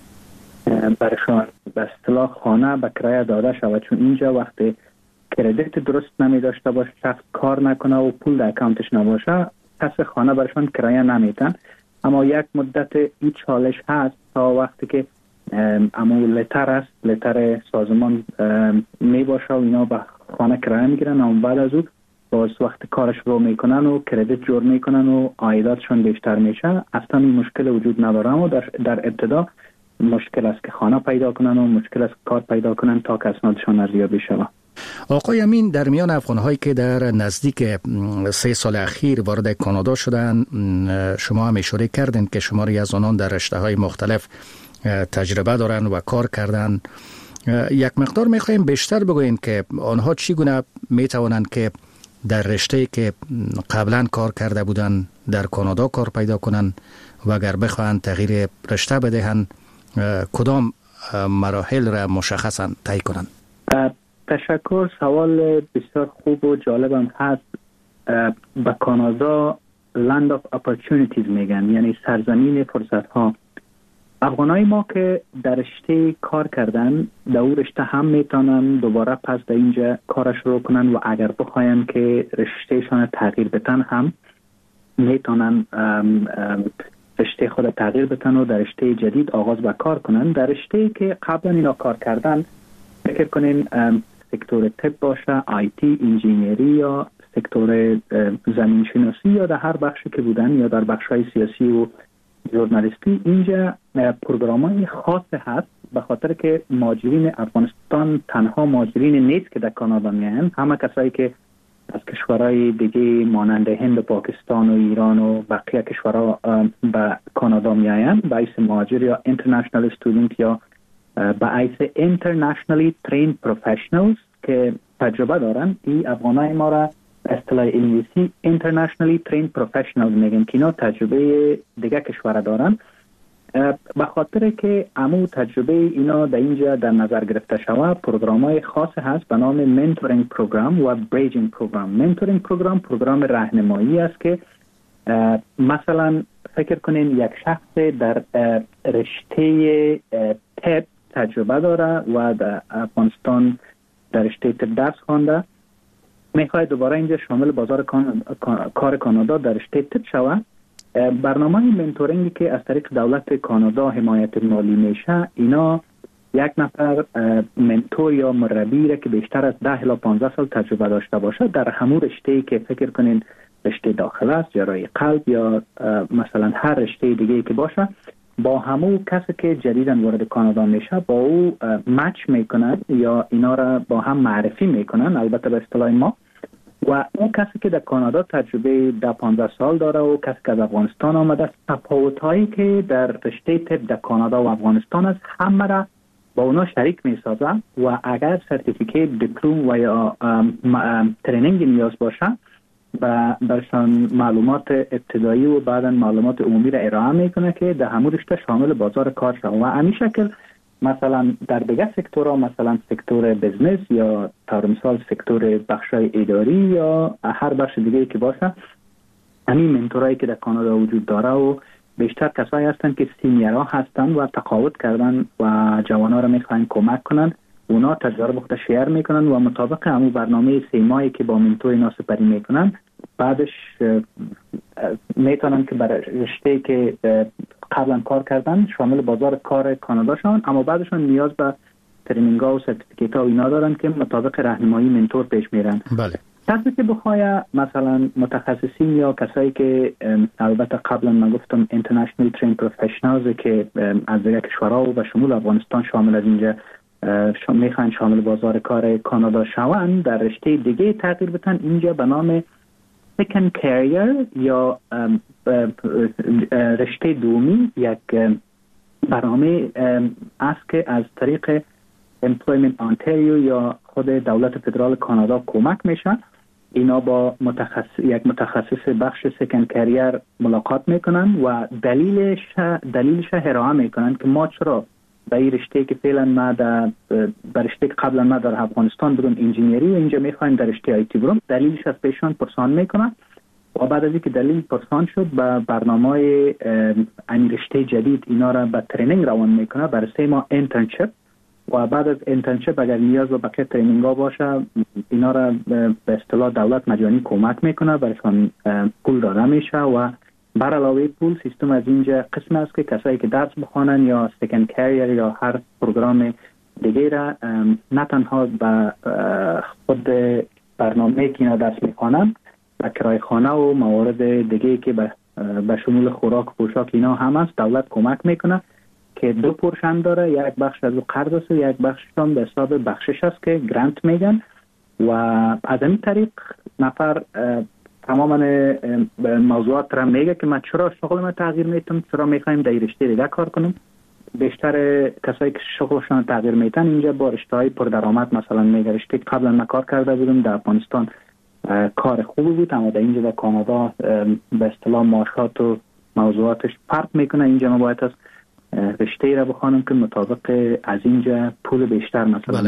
برشان به اصطلاح خانه به کرایه داده شود، چون اینجا وقتی کردیت درست نمی داشته باشه، شخص کار نکنه و پول در اکانتش نباشه، کس خانه برشان کرایه نمیتن. اما یک مدت این چالش هست تا وقتی که امو لتر است، لتر سازمان می باشه و اینا به خانه کرایه میگیرن، اما بعد از او باز وقت کارش رو میکنن و کردیت جور میکنن و عایداتشون بیشتر میشه. اصلا این مشکل وجود نداره، اما در ابتدا مشکل است که خانه پیدا کنن و مشکل است کار پیدا کنن تا که اسنادشون ارزیابی شود. آقای امین، در میان افغان‌هایی که در نزدیک 3 سال اخیر وارد کانادا شدن، شما هم اشاره کردین که شماری از آنان در رشته‌های مختلف تجربه دارن و کار کردن. یک مقدار می‌خوایم بیشتر بگوین که آنها چگونه می‌توانند که در رشته‌ای که قبلا کار کرده بودن در کانادا کار پیدا کنند و اگر بخواهند تغییر رشته بدهند کدام مراحل را مشخصاً طی کنند؟ تشکر. سوال بسیار خوب و جالبم هست. به کانادا Land of Opportunities میگن، یعنی سرزمین فرصت ها. افغانای ما که در رشته کار کردن در اون رشته هم میتونن دوباره پس در اینجا کارش رو کنن و اگر بخواین که رشتهشان تغییر بتن هم میتونن رشته خود تغییر بتن و در رشته جدید آغاز به کار کنن. در رشته که قبلا اینا کار کردن فکر کنین سکتور طب باشه، آیتی، انجینیری یا سکتور زمین شناسی یا در هر بخشی که بودن یا در بخش‌های سیاسی و ژورنالیستی، اینجا پروگرام‌های خاص هست به خاطر که مهاجرین افغانستان تنها مهاجرین نیست که در کانادا میان، همه کسایی که از کشورهای دیگه مانند هند و پاکستان و ایران و بقیه کشورها به کانادا میآیند به حیث مهاجر یا international student یا به حیث internationally trained professionals که تجربه دارن. این افغانای ما را اصطلاح انگلیسی internationally trained professionals میگن که اینا تجربه دیگه کشور دارن. به خاطر که عمو تجربه اینا در اینجا در نظر گرفته شود، پروگرام‌های خاص هست به نام منتورینگ پروگرام و بریجینگ پروگرام. منتورینگ پروگرام راهنمایی است که مثلا فکر کنین یک شخص در رشته طب تجربه داره و در افغانستان در رشته طب درس خوانده، میخواد دوباره اینجا شامل بازار کار کانادا در رشته طب شود. برنامه منتورینگی که از طریق دولت کانادا حمایت مالی میشه، اینا یک نفر منتور یا مربی را که بیشتر از 10 الی 15 سال تجربه داشته باشه در همون رشته‌ای که فکر کنین رشته داخل است، جراحی قلب یا مثلا هر رشته دیگه‌ای که باشه، با همون کسی که جدیداً وارد کانادا میشه با او مچ میکنن یا اینا را با هم معرفی میکنن، البته به اصطلاح ما. و اون کسی که در کانادا تجربه 10-15 سال داره و کسی که از افغانستان آمده، تفاوت‌هایی که در رشته طب در کانادا و افغانستان است همه را با اونا شریک می‌سازه و اگر سرتیفیکیت، دیپلم و یا ترینینگ نیاز باشه و برشان معلومات ابتدایی و بعداً معلومات عمومی را ارائه میکنه که در همون رشته شامل بازار کار شود. و همین شکل مثلا در دیگه سکتورها، مثلا سکتور بزنس یا طور مثال سکتور بخشای اداری یا هر بخش دیگه که باشه، همین منتورایی که در کانادا وجود داره و بیشتر کسایی هستن که سینیرها هستن و تقاعد کردن و جوانا رو میخواین کمک کنن، اونا تجربه خود شیر میکنن و مطابق همون برنامه 3 ماهی که با منتور اینا سپری میکنن، بعدش میتونن که برای رشته که قبلا کار کردن شامل بازار کار کانادا شون، اما بعدشون نیاز به ترینینگ ها و سرتیفیکیت ها اینا دارن که مطابق راهنمایی منتور پیش میرن. بله. کسی که بخواه مثلا متخصصین یا کسایی که البته قبلا من گفتم internationally trained professionals که از دیگه کشورها و شمول افغانستان شامل از اینجا میخوان شامل بازار کار کانادا شوند، در رشته دیگه تغییر بدن، اینجا به نام second career یا رشته دومی یک برنامه است که از طریق Employment Ontario یا خود دولت فدرال کانادا کمک میشن. اینا با یک متخصص بخش second career ملاقات میکنن و دلیلش ارائه میکنن که ما چرا به این رشته که فعلا ما در رشته که قبلا ما در افغانستان بودم انجینیری و اینجا میخوایم در رشته آیتی برم، دلیلش از پیشان پرسان میکنن و بعد از اینکه دلیل پرسان شد به برنامه این رشته جدید اینا را به ترینینگ روان میکنه برای 3 ماه انترنشیپ و بعد از انترنشیپ اگر نیاز به بقیه ترینینگ ها باشه اینا را به اصطلاح دولت مجانی کمک میکنه، برایشان پول داده میشه و بر علاوه پول سیستم از اینجا قسم است که کسایی که درس بخوانن یا سکند کریر یا هر پروگرام دیگه را نه تنها به خود برنامه که اینا درس میخوانن و کرای خانه و موارد دیگه که به شمول خوراک و پوشاک اینا هم است، دولت کمک میکنه که 2 پورشن داره، یک بخش از قرض است و یک بخش هم به حساب بخشش است که گرانت میگن و از این طریق نفر تماما موضوعات را میگه که من چرا شغل ما تغییر میتم، چرا میخوایم در رشته دیگه کار کنم. بیشتر کسایی که شغلشان تغییر میتن اینجا با رشته‌های پردرآمد مثلا میگه رشته قبلا من کار کرده بودم در افغانستان کار خوبی بود، اما در اینجا در کانادا به اصطلاح معاشات و موضوعاتش فرق میکنه، اینجا ما باید از رشته را بخوانم که مطابق از اینجا پول بیشتر مثلا.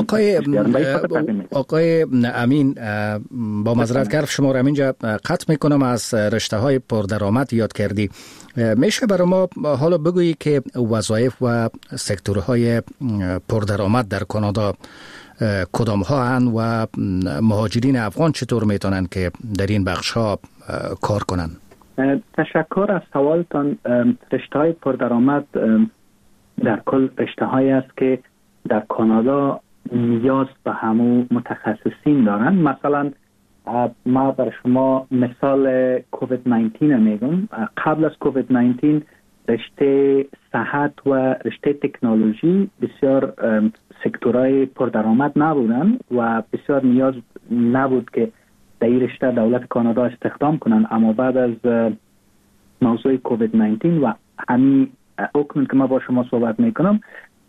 آقای امین، با معذرت کار شما را اینجا قطع میکنم، از رشته های پردرآمد یاد کردی. میشه برای ما حالا بگویی که وظایف و سکتورهای پردرآمد در کانادا کدام ها هستند و مهاجرین افغان چطور میتونن که در این بخش ها کار کنن؟ تشکر از سوالتان. رشته های پردرآمد در کل رشته هایی است که در کانادا نیاز به همو متخصصین دارن. مثلا ما بر شما مثال کووید 19 میگم. قبل از کووید 19 رشته صحت و رشته تکنولوژی بسیار سکتورهای پردرآمد نبودن و بسیار نیاز نبود که در این رشته دولت کانادا استخدام کنن. اما بعد از موضوع کووید 19 و همین اکنون که ما با شما صحبت میکنم،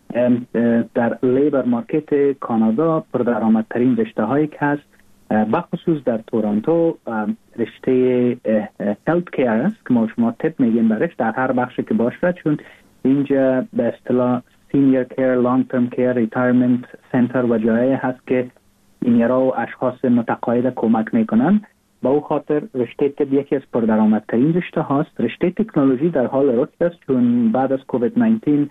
در لیبر مارکت کانادا پردرآمدترین رشته هایی که هست بخصوص در تورنتو رشته هلت کیر است که ما شما تپ میگیم برش در هر بخشی که باشه، چون اینجا به اصطلاح سینیر کیر، لانگ ترم کیر، ریتایرمنت سنتر و جایی هست که اینیرا و اشخاص متقاعد کمک میکنن. با او خاطر رشته طب یکی از پردرآمدترین رشته هاست. رشته تکنولوژی در حال رشد است، چون بعد از کووید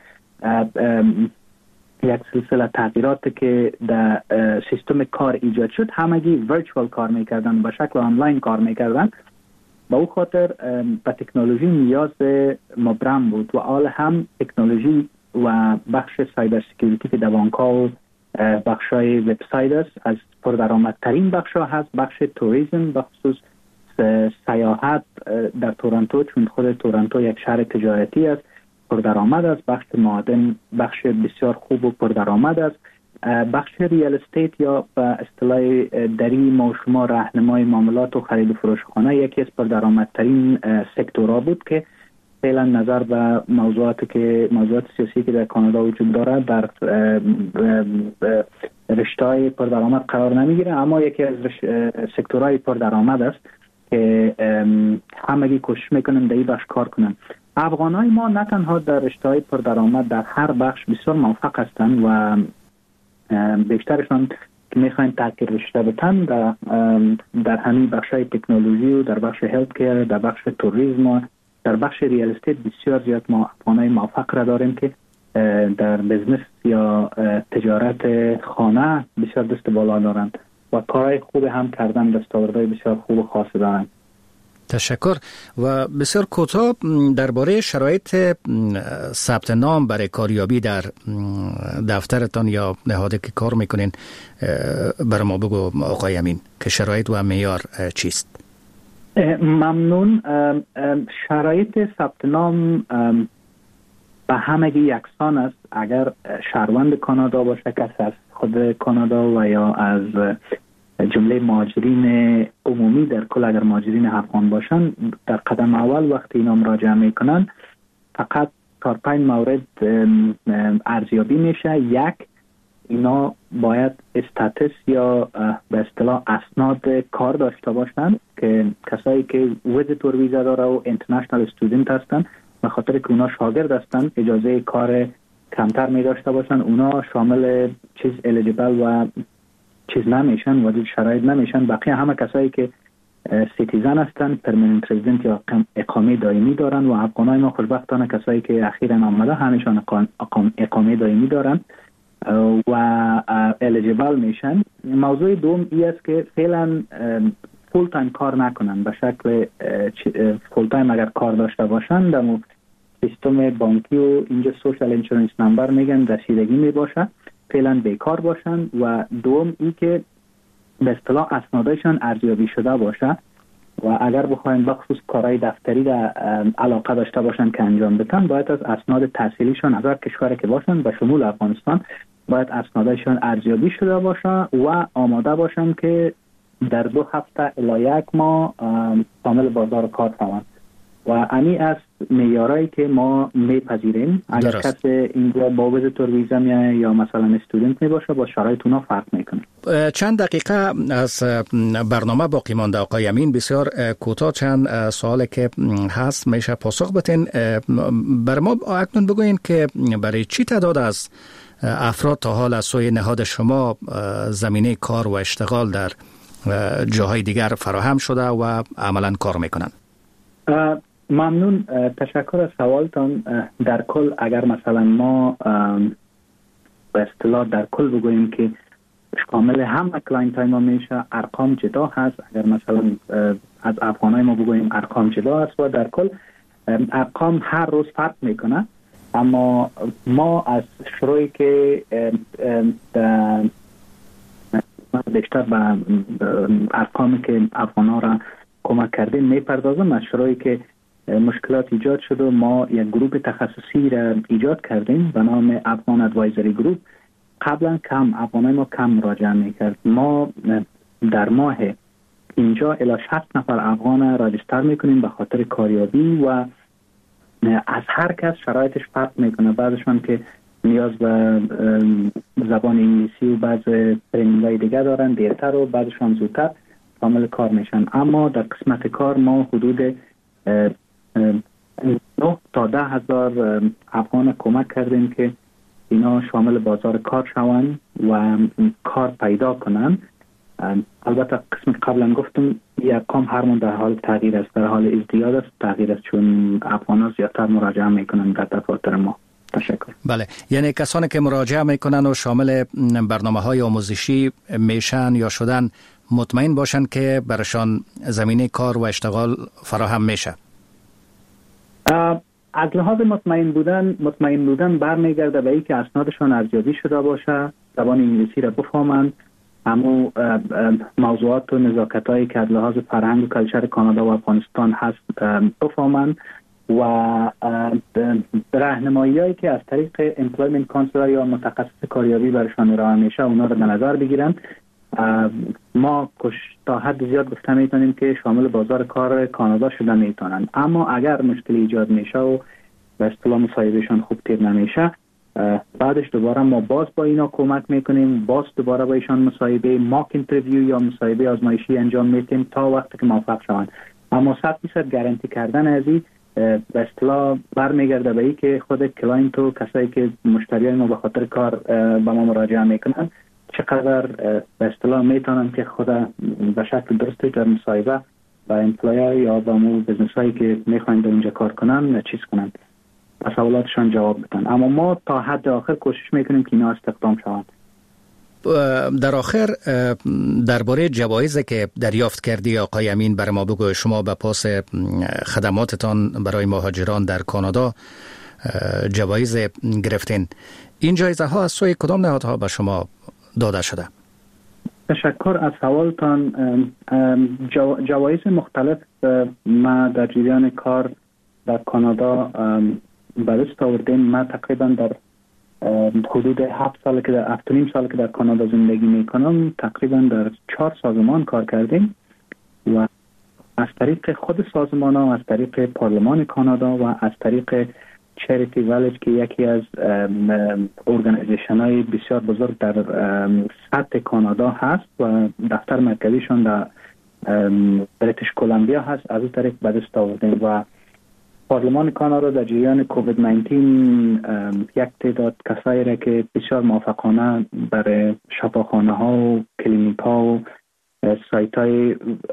19 یک سلسله تغییرات که در سیستم کار ایجاد شد، همگی ورچوال کار میکردن، به شکل آنلاین کار میکردن. با او خاطر به تکنولوژی نیاز مبرم بود و آل هم تکنولوژی و بخش سایبر سکیوریتی که در بانک‌ها و بخشای وبسایت است از پردرآمدترین بخش‌ها هست. بخش توریسم، بخصوص سیاحت در تورنتو، چون خود تورنتو یک شهر تجارتی است، پردرآمد است. بخش معادن بخش بسیار خوب و پردرآمد است. بخش ریال استیت یا به اصطلاح دری ما شما راهنمای معاملات و خرید و فروش خانه یکی از پردرآمدترین سکتورها بود که فعلا نظر به موضوعات سیاسی که در کانادا وجود دارد در رشته‌های پردرآمد قرار نمیگیره، اما یکی از سکتورهای پردرآمد است که همگی کوشش میکنن در این بخش کار کنن. افغانای ما نه تنها در رشته‌های پردرآمد در هر بخش بسیار موفق هستند و بیشترشان که میخواین تغییر رشته بتن در همین بخش‌های تکنولوژی و در بخش هلت کیر، در بخش توریسم و در بخش ریال استیت بسیار زیاد ما افغانای موفق را داریم که در بزنس یا تجارت خانه بسیار دست بالا دارند و کارهای خوب هم کردن، دستاوردهای بسیار خوب و خاص دارند. تشکر. و بسیار کوتاه درباره شرایط ثبت نام برای کاریابی در دفترتان یا نهادی که کار میکنین برای ما بگو آقای امین که شرایط و معیار چیست؟ ممنون. شرایط ثبت نام به همگی یکسان است. اگر شهروند کانادا باشه، کس از خود کانادا و یا از جمله مهاجرین عمومی در کل، اگر مهاجرین افغان باشن، در قدم اول وقتی اینا مراجعه میکنن فقط 4-5 مورد ارزیابی میشه. یک، اینا باید استاتس یا به اصطلاح اسناد کار داشته باشن که کسایی که ویزیتور ویزا داره و اینترنشنال استودنت هستن، به خاطر که اونا شاگرد هستن اجازه کار کمتر می داشته باشن. اونا شامل چیز الیجیبل و چیز نمیشن، وارد شرایط نمیشن. بقیه همه کسایی که سیتیزن هستن، پرمننت رزیدنت یا اقامه دائمی دارن و افغانای ما خوشبختانه کسایی که اخیراً آمده همشون اقامه دائمی دارن و الیجیبل میشن. موضوع دوم این است که فعلا فول تایم کار نکنن. به شکل فول تایم اگر کار داشته باشن در سیستم بانکی و اینجا سوشال انشورنس نمبر میگن رسیدگی میباشه، فعلا بیکار باشن. و دوم این که به اصطلاح اسنادشان ارزیابی شده باشه و اگر بخواین بخصوص کارهای دفتری در علاقه داشته باشن که انجام بدن، باید از اسناد تحصیلیشان از هر کشوری که باشن به شمول افغانستان باید اسنادشان ارزیابی شده باشه و آماده باشن که در 2 هفته الی 1 ماه کامل بازار کار شوند. و امی از معیارایی که ما میپذیریم. اگر کسی اینجا با ویزیتور ویزا میاد یا مثلا استودنت می باشه با شرایط اونا فرق میکنه. چند دقیقه از برنامه باقی مانده آقای امین، بسیار کوتاه چند سوالی که هست میشه پاسخ بدین. بر ما اکنون بگوین که برای چی تعداد از افراد تا حال از سوی نهاد شما زمینه کار و اشتغال در جاهای دیگر فراهم شده و عملا کار میکنن؟ ممنون، تشکر از سوالتان. در کل اگر مثلا ما به اصطلاح در کل بگوییم که شامل همه کلاینت های ما میشه، ارقام جدا هست. اگر مثلا از افغانای ما بگوییم ارقام جدا هست و در کل ارقام هر روز فرق میکنه. اما ما از شروعی که بیشتر به ارقامی که افغانا را کمک کردیم میپردازم. از شروعی که مشکلات ایجاد شد و ما یک گروه تخصصی را ایجاد کردیم به نام افغان ادوایزری گروپ. قبلا افغانای ما کم مراجعه میکرد. ما در ماه اینجا الی 60 نفر افغان راجستر میکنیم به خاطر کاریابی و از هر کس شرایطش فرق میکنه. بعضشان که نیاز به زبان انگلیسی و بعض ترینینگ‌های دیگه دارن دیرتر و بعضشان زودتر شامل کار میشن. اما در قسمت کار ما حدود 9 تا 10 هزار افغان کمک کردیم که اینا شامل بازار کار شوند و کار پیدا کنن. البته قسم قبلا گفتم این ارقام هر من در حال تغییر است، در حال ازدیاد است، تغییر است، چون افغان‌ها زیادتر مراجعه میکنن در دفاتر ما. تشکر. بله، یعنی کسانی که مراجعه میکنن و شامل برنامه‌های آموزشی میشن یا شدن مطمئن باشن که برشان زمینه کار و اشتغال فراهم میشه. از لحاظ مطمئن بودن برمیگرده به اینکه اسنادشان ارزیابی شده باشه، زبان انگلیسی را بفهمند، همو موضوعات و نزاکتایی که از لحاظ فرهنگ و کلچر کانادا و افغانستان هست بفهمند و راهنمایی‌هایی که از طریق امپلویمنت کانسلر یا متخصص کاریابی برشان ارائه میشه اونا رو در نظر بگیرن. ما تا حد زیاد گفته میتونیم که شامل بازار کار کانادا شده میتونن. اما اگر مشکل ایجاد میشه و به اصطلاح مصاحبهشان خوب تیر نمیشه، بعدش دوباره ما باز با اینا کمک میکنیم، باز دوباره با ایشان مصاحبه ماک اینترویو یا مصاحبه آزمایشی انجام میدیم تا وقتی که موفق شوند. اما 100% گارانتی کردن از این به اصطلاح برمیگرده به این که خود کلاینت و کسایی که مشتریای ما به خاطر کار به ما مراجعه میکنن چقدر به اصطلاح میتونن که خود به شکل درستی در مصاحبه با امپلایر یا با مو بزنس هایی که میخواین در اونجا کار کنن چیز کنن، سوالاتشان جواب بدن. اما ما تا حد آخر کوشش میکنیم که اینا استخدام شوند. در آخر درباره جوایزی که دریافت کردی آقای امین برای ما بگو. شما به پاس خدماتتان برای مهاجران در کانادا جوایز گرفتین. این جایزه ها از سوی کدام نهادها به شما داده شده؟ تشکر از سوالتان. جوایز مختلف ما در جریان کار در کانادا به دست آوردیم. ما تقریبا در حدود 7 سال که در 7.5 سال که در کانادا زندگی میکنم تقریبا در 4 سازمان کار کردیم و از طریق خود سازمان ها، از طریق پارلمان کانادا و از طریق چریتی ویلج که یکی از ارگانیزیشن های بسیار بزرگ در سطح کانادا هست و دفتر مرکزیشون در بریتیش کلمبیا هست، از این طریق به دست آوردیم. و پارلمان کانادا در جریان کووید 19 یک تعداد کسایی را که بسیار موفقانه برای شفاخانه ها و کلینیک ها و سایت های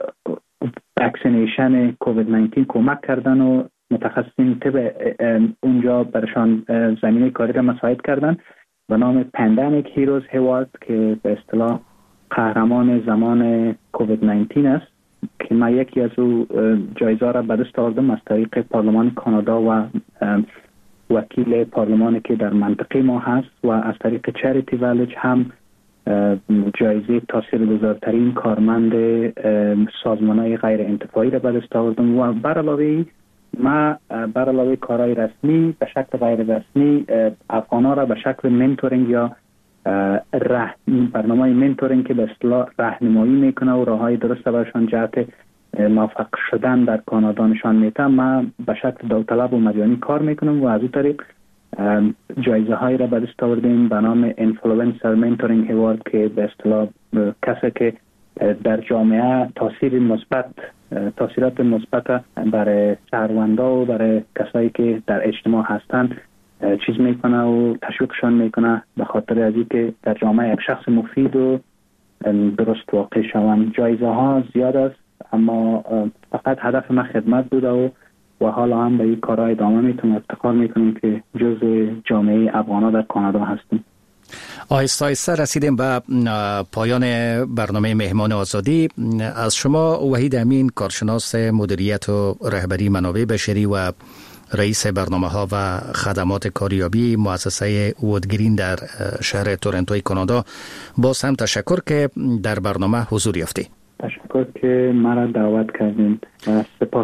واکسینیشن کووید 19 کمک کردن و متخصصین طب اونجا برشان زمینه کاری را مساعد کردن به نام پندمیک هیروز هیوارد که به اصطلاح قهرمان زمان کووید 19 است که ما یکی از او جایزه را به دست آوردم از طریق پارلمان کانادا و وکیل پارلمانی که در منطقه ما هست و از طریق چریتی ویلج هم جایزه تاثیرگذارترین کارمند سازمان‌های غیر انتفاعی را به دست آوردم و بر علاوه کارهای رسمی به شکل غیر رسمی افغان‌ها را به شکل منتورینگ یا برنامه منتورینگ که به اصطلاح راهنمایی میکنه و راههای درست برشان جهت موفق شدن در کانادا نشان میده. من به شکل داوطلب و مجانی کار میکنم و از اون طریق جایزه هایی را به دست آوردیم به نام اینفلوئنسر منتورینگ اوارد که به اصطلاح کسی که در جامعه تاثیرات مثبت برای شهروندا و برای کسایی که در اجتماع هستند چیز میکنه و تشویقشان میکنه به خاطر از اینکه در جامعه یک شخص مفید و درست واقع شوند. جایزه ها زیاد است اما فقط هدف من خدمت بوده و حالا هم به این کارهای ادامه میتونم. افتخار میکنم که جزء جامعه افغانا در کانادا هستیم. آهسته آهسته رسیدیم به پایان برنامه مهمان آزادی. از شما وحید امین، کارشناس مدیریت و رهبری منابع بشری و رئیس برنامه‌ها و خدمات کاریابی مؤسسه وودگرین در شهر تورنتو کانادا، باز هم تشکر که در برنامه حضور یافتید. تشکر که مرا دعوت کردین و سپاس